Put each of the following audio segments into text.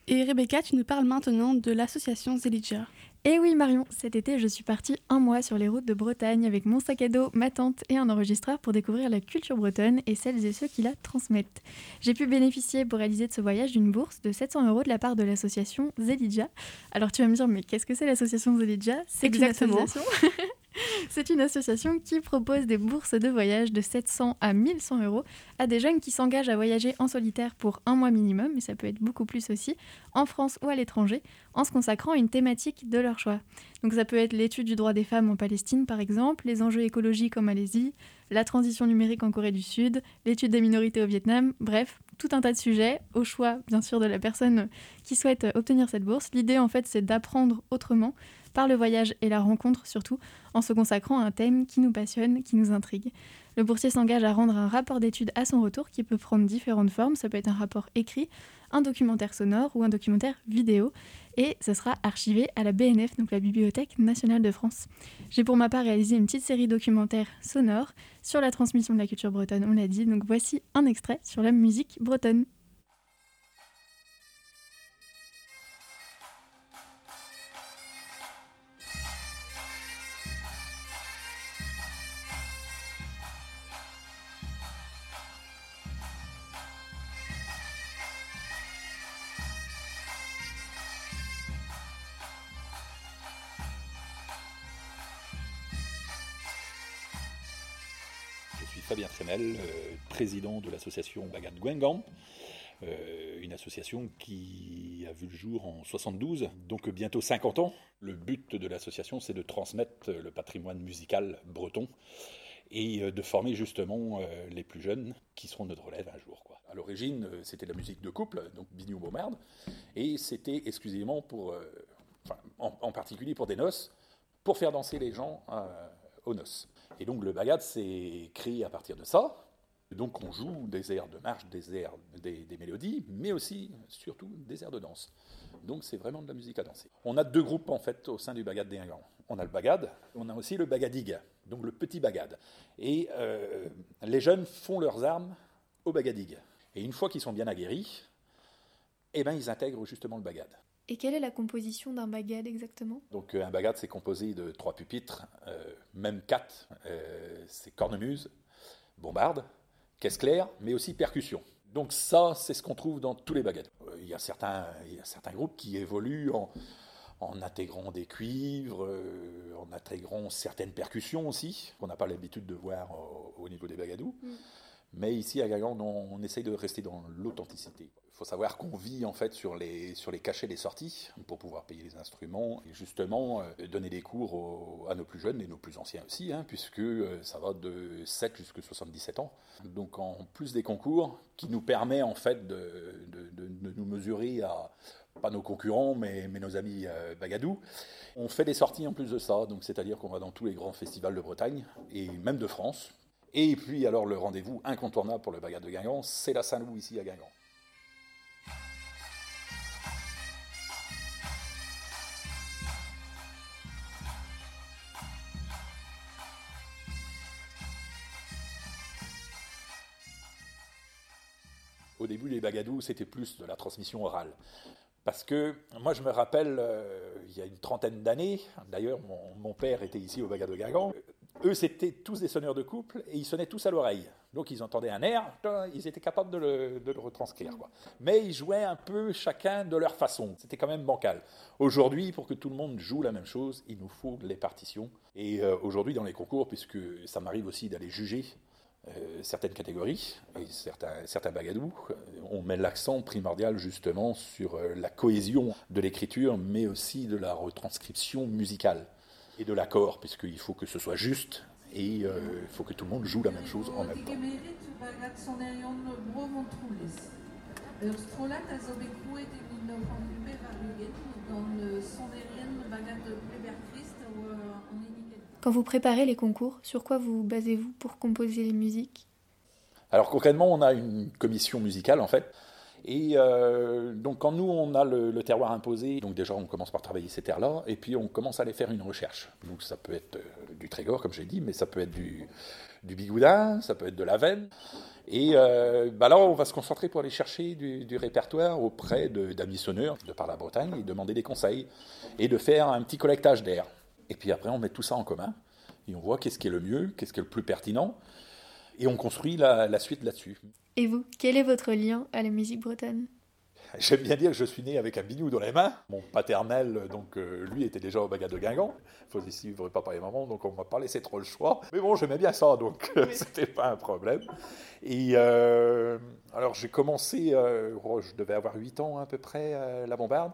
Et Rebecca, tu nous parles maintenant de l'association Zelidja. Et oui Marion, cet été je suis partie 1 mois sur les routes de Bretagne avec mon sac à dos, ma tente et un enregistreur pour découvrir la culture bretonne et celles et ceux qui la transmettent. J'ai pu bénéficier pour réaliser de ce voyage d'une bourse de 700 € de la part de l'association Zelidja. Alors tu vas me dire, mais qu'est-ce que c'est l'association Zelidja ? Exactement. C'est une association qui propose des bourses de voyage de 700 à 1100 € à des jeunes qui s'engagent à voyager en solitaire pour 1 mois minimum, mais ça peut être beaucoup plus aussi, en France ou à l'étranger, en se consacrant à une thématique de leur choix. Donc ça peut être l'étude du droit des femmes en Palestine par exemple, les enjeux écologiques en Malaisie, la transition numérique en Corée du Sud, l'étude des minorités au Vietnam, bref, tout un tas de sujets, au choix bien sûr de la personne qui souhaite obtenir cette bourse. L'idée en fait c'est d'apprendre autrement, par le voyage et la rencontre surtout, en se consacrant à un thème qui nous passionne, qui nous intrigue. Le boursier s'engage à rendre un rapport d'étude à son retour qui peut prendre différentes formes. Ça peut être un rapport écrit, un documentaire sonore ou un documentaire vidéo. Et ce sera archivé à la BNF, donc la Bibliothèque nationale de France. J'ai pour ma part réalisé une petite série documentaire sonore sur la transmission de la culture bretonne, on l'a dit. Donc voici un extrait sur la musique bretonne. Je suis Fabien Trémel, président de l'association Bagad Guingamp, une association qui a vu le jour en 72, donc bientôt 50 ans. Le but de l'association, c'est de transmettre le patrimoine musical breton et de former justement les plus jeunes qui seront notre relève un jour, quoi. À l'origine, c'était la musique de couple, donc Biniou Beaumerde, et c'était exclusivement en particulier pour des noces, pour faire danser les gens aux noces. Et donc le bagad s'est créé à partir de ça. Donc on joue des airs de marche, des mélodies, mais aussi, surtout, des airs de danse. Donc c'est vraiment de la musique à danser. On a 2 groupes en fait au sein du bagad des Guingamp. On a le bagad, on a aussi le bagadig, donc le petit bagad. Et les jeunes font leurs armes au bagadig. Et une fois qu'ils sont bien aguerris, eh ben, ils intègrent justement le bagad. Et quelle est la composition d'un bagad exactement ? Donc un bagad, c'est composé de 3 pupitres, même 4. C'est cornemuse, bombarde, caisse claire, mais aussi percussion. Donc ça, c'est ce qu'on trouve dans tous les bagads. Il y a certains groupes qui évoluent en intégrant des cuivres, en intégrant certaines percussions aussi, qu'on n'a pas l'habitude de voir au niveau des bagadous. Mais ici, à Guingamp, on essaye de rester dans l'authenticité. Il faut savoir qu'on vit en fait sur les cachets des sorties pour pouvoir payer les instruments et justement donner des cours à nos plus jeunes et nos plus anciens aussi, puisque ça va de 7 jusqu'à 77 ans. Donc en plus des concours, qui nous permet en fait de nous mesurer à pas nos concurrents, mais nos amis bagadous. On fait des sorties en plus de ça, donc c'est-à-dire qu'on va dans tous les grands festivals de Bretagne et même de France. Et puis alors le rendez-vous incontournable pour le bagad de Guingamp, c'est la Saint-Loup ici à Guingamp. Au début, les bagadous, c'était plus de la transmission orale. Parce que moi, je me rappelle, il y a une trentaine d'années, d'ailleurs, mon père était ici au bagad de Guingamp. Eux, c'était tous des sonneurs de couple et ils sonnaient tous à l'oreille. Donc, ils entendaient un air, ils étaient capables de le retranscrire, quoi. Mais ils jouaient un peu chacun de leur façon. C'était quand même bancal. Aujourd'hui, pour que tout le monde joue la même chose, il nous faut les partitions. Et aujourd'hui, dans les concours, puisque ça m'arrive aussi d'aller juger certaines catégories et certains bagadous, on met l'accent primordial justement sur la cohésion de l'écriture, mais aussi de la retranscription musicale et de l'accord, puisqu'il faut que ce soit juste et il faut que tout le monde joue la même chose en même temps. Quand vous préparez les concours, sur quoi vous basez-vous pour composer les musiques ? Alors concrètement, on a une commission musicale en fait. Et donc quand nous on a le terroir imposé, donc déjà on commence par travailler ces terres-là, et puis on commence à aller faire une recherche. Donc ça peut être du Trégor comme j'ai dit, mais ça peut être du bigoudin, ça peut être de l'Avenne. Et là, on va se concentrer pour aller chercher du répertoire auprès d'amis sonneurs de par la Bretagne et demander des conseils et de faire un petit collectage d'air. Et puis après, on met tout ça en commun et on voit qu'est-ce qui est le mieux, qu'est-ce qui est le plus pertinent et on construit la suite là-dessus. Et vous, quel est votre lien à la musique bretonne ? J'aime bien dire que je suis né avec un biniou dans les mains. Mon paternel, donc, lui, était déjà au Bagad de Guingamp. Il faut suivre papa et maman, donc on m'a pas laissé trop le choix. Mais bon, j'aimais bien ça, donc c'était pas un problème. Et alors, j'ai commencé, je devais avoir 8 ans à peu près, la bombarde,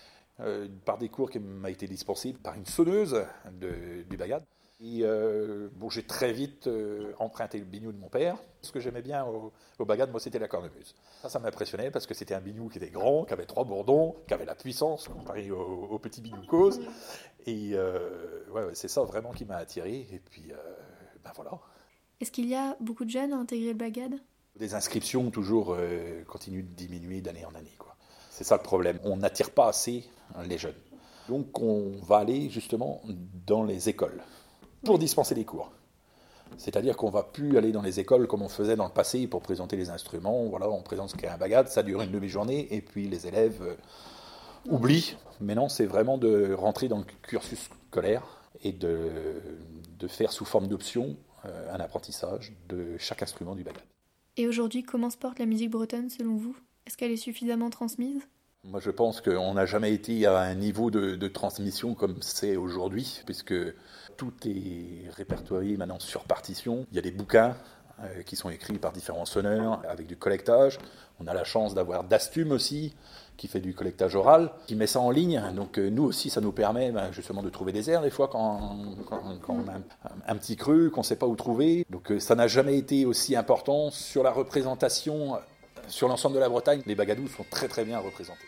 par des cours qui m'a été dispensé par une sonneuse du Bagad. Et j'ai très vite emprunté le biniou de mon père. Ce que j'aimais bien au Bagad, moi, c'était la cornemuse. Ça m'impressionnait parce que c'était un biniou qui était grand, qui avait 3 bourdons, qui avait la puissance comparé au petit biniou cause. Et c'est ça vraiment qui m'a attiré. Et puis, voilà. Est-ce qu'il y a beaucoup de jeunes à intégrer le Bagad ? Les inscriptions toujours continuent de diminuer d'année en année, quoi. C'est ça le problème. On n'attire pas assez les jeunes. Donc, on va aller justement dans les écoles pour dispenser des cours. C'est-à-dire qu'on ne va plus aller dans les écoles comme on faisait dans le passé pour présenter les instruments. Voilà, on présente ce qu'est un bagad, ça dure une demi-journée et puis les élèves oublient. Mais non, c'est vraiment de rentrer dans le cursus scolaire et de faire sous forme d'option un apprentissage de chaque instrument du bagad. Et aujourd'hui, comment se porte la musique bretonne selon vous ? Est-ce qu'elle est suffisamment transmise ? Moi, je pense qu'on n'a jamais été à un niveau de transmission comme c'est aujourd'hui, puisque tout est répertorié maintenant sur partition. Il y a des bouquins qui sont écrits par différents sonneurs avec du collectage. On a la chance d'avoir Dastum aussi, qui fait du collectage oral, qui met ça en ligne. Donc nous aussi, ça nous permet justement de trouver des airs, des fois, quand on a un petit creux, qu'on ne sait pas où trouver. Donc ça n'a jamais été aussi important sur la représentation. Sur l'ensemble de la Bretagne, les bagadous sont très très bien représentés.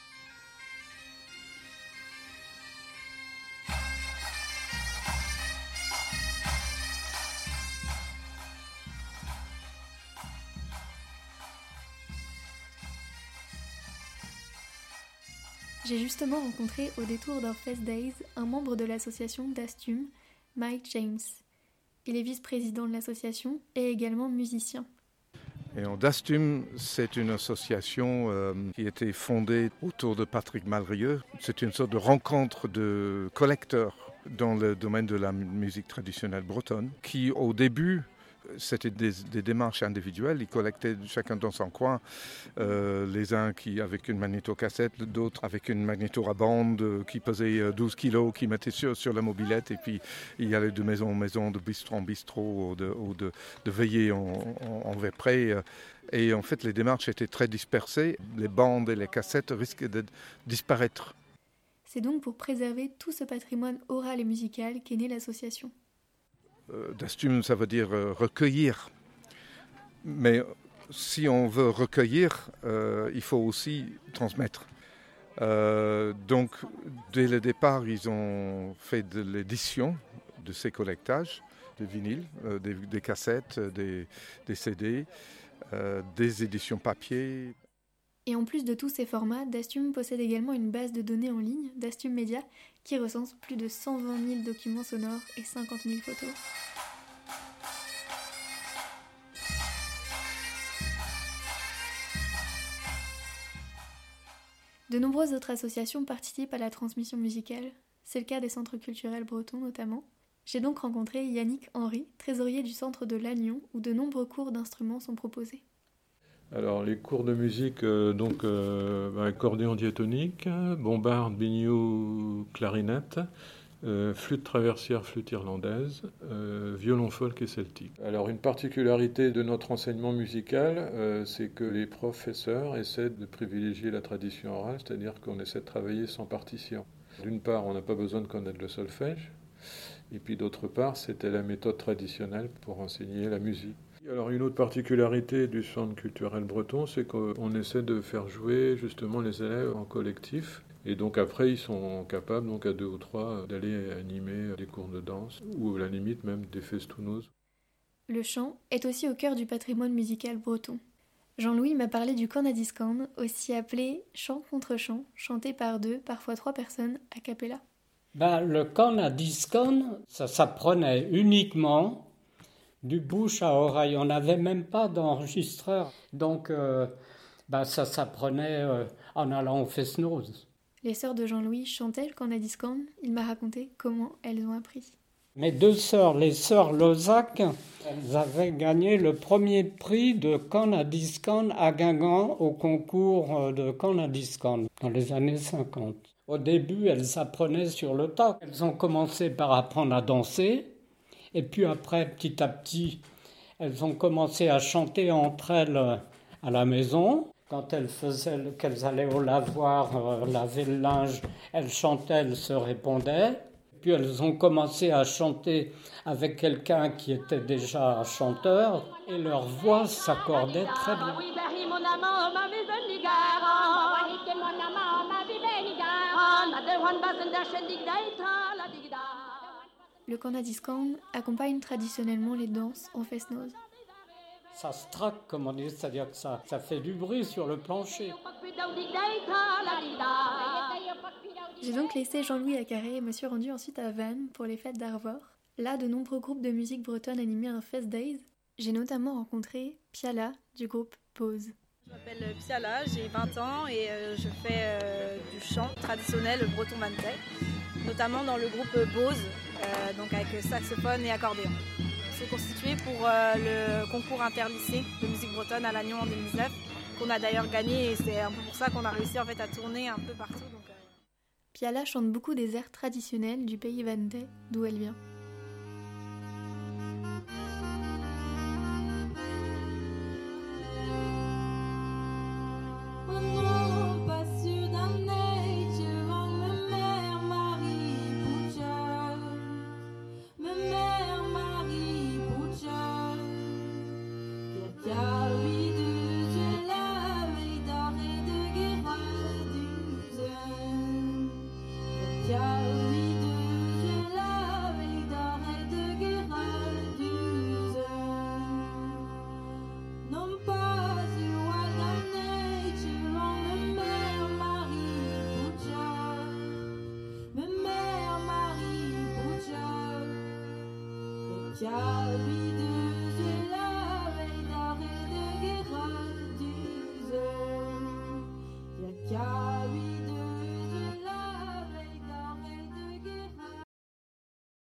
J'ai justement rencontré au détour d'un Fest Days un membre de l'association Dastum, Mike James. Il est vice-président de l'association et également musicien. Et Dastum, c'est une association qui a été fondée autour de Patrick Malrieux. C'est une sorte de rencontre de collecteurs dans le domaine de la musique traditionnelle bretonne, qui au début, c'était des démarches individuelles. Ils collectaient chacun dans son coin, les uns qui avec une magnétocassette, d'autres avec une magnétorabande qui pesait 12 kilos, qui mettaient sur la mobilette. Et puis il y allait de maison en maison, de bistrot en bistrot, ou de veillée en près. Et en fait, les démarches étaient très dispersées. Les bandes et les cassettes risquaient de disparaître. C'est donc pour préserver tout ce patrimoine oral et musical qu'est née l'association. Dastum, ça veut dire recueillir. Mais si on veut recueillir, il faut aussi transmettre. Donc, dès le départ, ils ont fait de l'édition de ces collectages, des vinyles, des cassettes, des CD, des éditions papier. Et en plus de tous ces formats, Dastum possède également une base de données en ligne, Dastum Media, qui recense plus de 120 000 documents sonores et 50 000 photos. De nombreuses autres associations participent à la transmission musicale. C'est le cas des centres culturels bretons notamment. J'ai donc rencontré Yannick Henry, trésorier du centre de Lannion, où de nombreux cours d'instruments sont proposés. Alors les cours de musique, accordéon diatonique, bombarde, biniou, clarinette, flûte traversière, flûte irlandaise, violon folk et celtique. Alors une particularité de notre enseignement musical, c'est que les professeurs essaient de privilégier la tradition orale, c'est-à-dire qu'on essaie de travailler sans partition. D'une part, on n'a pas besoin de connaître le solfège, et puis d'autre part, c'était la méthode traditionnelle pour enseigner la musique. Alors une autre particularité du centre culturel breton, c'est qu'on essaie de faire jouer justement les élèves en collectif. Et donc après, ils sont capables, donc à 2 ou 3, d'aller animer des cours de danse ou à la limite même des festounos. Le chant est aussi au cœur du patrimoine musical breton. Jean-Louis m'a parlé du cornadiscan, aussi appelé chant contre chant, chanté par 2, parfois 3 personnes a cappella. Le cornadiscan, ça s'apprenait uniquement du bouche à oreille. On n'avait même pas d'enregistreur. Donc, ça s'apprenait en allant au Fest-Noz. Les sœurs de Jean-Louis chantaient le Canadiscan. Il m'a raconté comment elles ont appris. Mes deux sœurs, les sœurs Lozac, elles avaient gagné le premier prix de Canadiscan à Guingamp au concours de Canadiscan dans les années 50. Au début, elles apprenaient sur le tas. Elles ont commencé par apprendre à danser. Et puis après, petit à petit, elles ont commencé à chanter entre elles à la maison. Quand qu'elles allaient au lavoir laver le linge, elles chantaient, elles se répondaient. Puis elles ont commencé à chanter avec quelqu'un qui était déjà chanteur et leur voix s'accordait très bien. Le Canadiscan accompagne traditionnellement les danses en Fest-Noz. Ça se traque, comme on dit, c'est-à-dire que ça fait du bruit sur le plancher. J'ai donc laissé Jean-Louis à Carré et me suis rendue ensuite à Vannes pour les fêtes d'Arvor. Là, de nombreux groupes de musique bretonne animaient un Fest Days. J'ai notamment rencontré Piala du groupe Pause. Je m'appelle Piala, j'ai 20 ans et je fais du chant traditionnel breton vantais, notamment dans le groupe Bose, donc avec saxophone et accordéon. On s'est constitué pour le concours interlycée de musique bretonne à Lannion en 2019, qu'on a d'ailleurs gagné et c'est un peu pour ça qu'on a réussi en fait à tourner un peu partout. Donc, Piala chante beaucoup des airs traditionnels du pays vantais, d'où elle vient. Marie